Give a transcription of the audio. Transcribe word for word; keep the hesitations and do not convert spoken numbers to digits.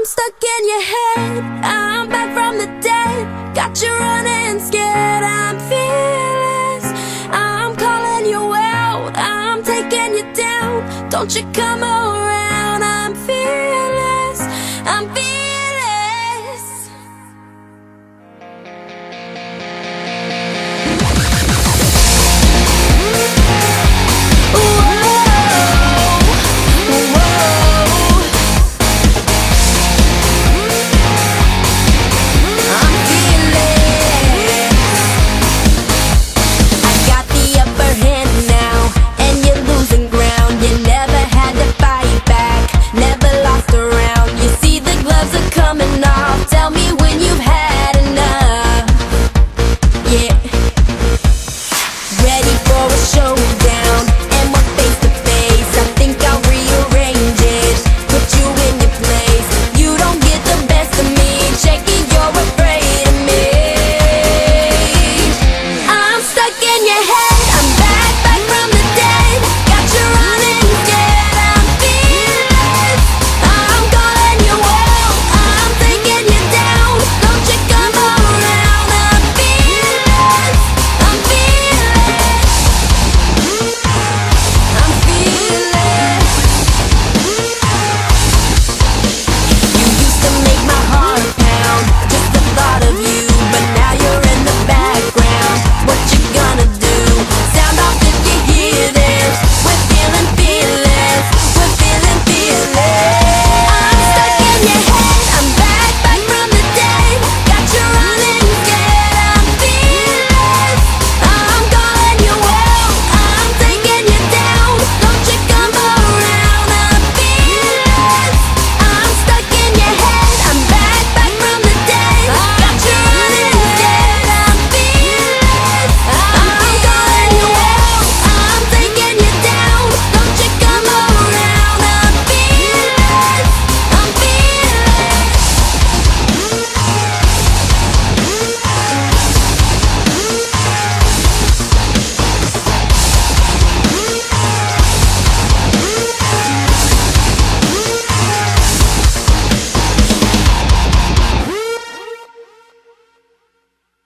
I'm stuck in your head, I'm back from the dead. Got you running scared, I'm fearless. I'm calling you out, I'm taking you down. Don't you come around.